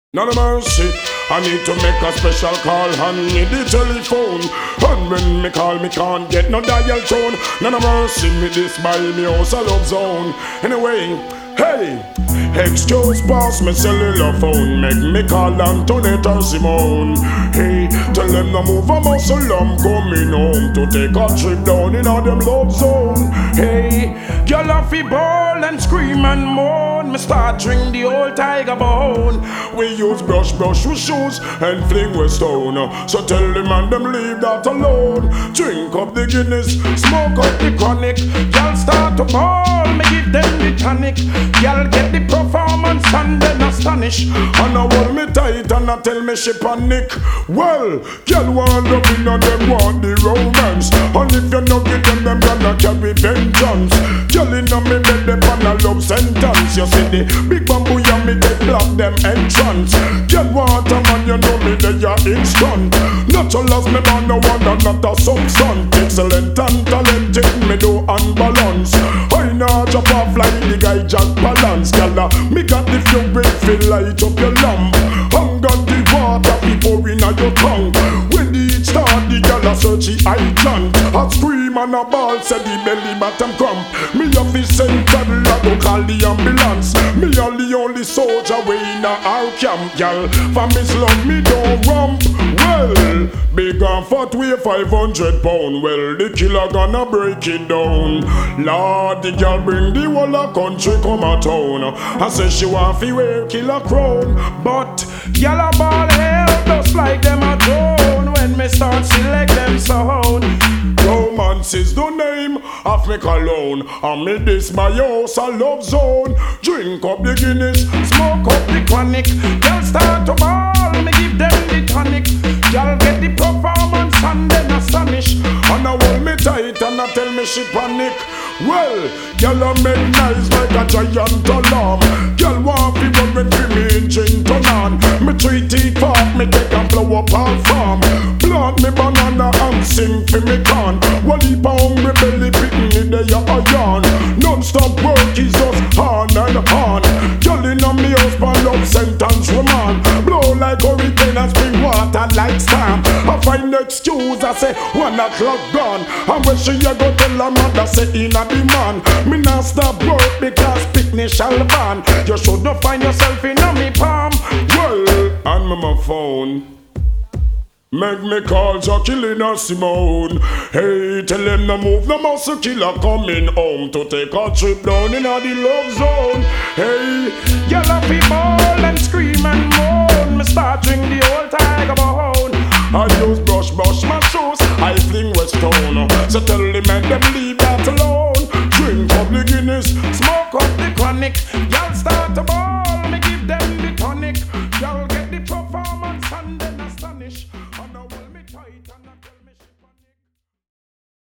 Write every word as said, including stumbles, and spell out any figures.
None of mercy, I need to make a special call on me the telephone. And when me call, me can't get no dial tone. None of mercy, me this by me house a love zone. Anyway, hey, excuse boss, me cellular phone. Make me call Antoinette Simone. Hey, tell them to move a muscle, I'm coming home to take a trip down in a them love zone. Hey, girl off the ball and scream and moan. Me start drink the old tiger bone. We use brush brush with shoes and fling with stone. So tell them and them leave that alone. Drink up the Guinness, smoke up the chronic. Y'all start to ball, me give them the tonic. Y'all get the performance and then astonish. And I hold me tight and I tell me she panic. Well, girl want love in and them want the romance. And if you no give them, them gonna carry vengeance. Girl in a me bed, them on a love sentence. You see the big bamboo and me they block them entrance. Girl want a man, you know me they are instant. Natural as me man, no wonder not a substance. Excellent and talented, me do unbalance. I know drop off like the guy Jack Balance. Girl, me got the fury, feel light up your lamp. Hung on the water before in your tongue. When the heat start, the girl a search the eye plant. I scream and a ball, say the belly bottom crump. Me a fi send toddler to call the ambulance. Me a the only soldier way in a our camp, girl. For miss love me don't rump. Well, big and fat weigh five hundred pound. Well, the killer gonna break it down. Lord, the girl bring the whole a country come a town. I say she want fi wear killer crown, but girl a ball hell just like them a drone. When me start select them sound. Romance is the name of me cologne. And me this my house a love zone. Drink up the Guinness, smoke up the chronic. Girl start to ball, me give them the tonic. Y'all get the performance and then astonish. And I hold me tight and I tell me she panic. Well, y'all a make nice like a giant alarm. Y'all want fi run when fi me engine turn on. Me treat it fast, me take and blow up our farm. Plant me banana and sing fi me corn. Well, heap a hungry belly pitting me there a yarn. Non-stop work is just on and on. Y'all in a me house for love sentence woman. Blow like hurricane and spring water like storm. I find excuse, I say one o'clock gone. And when she a go tell her mother say in a demand. Me not stop work because picnic shall ban. You should not find yourself in a me palm. Well, and me my phone. Make me call Jacqueline Simone. Hey, tell them to move, no muscle killer coming home to take a trip down in a the love zone. Hey, yellow people and scream and moan. Me start drink the old tiger bone. I use brush brush my shoes, I fling with stone. So tell them and them leave that alone. Drink up the Guinness, smoke up the chronic. Y'all start to ball, me give them the tonic.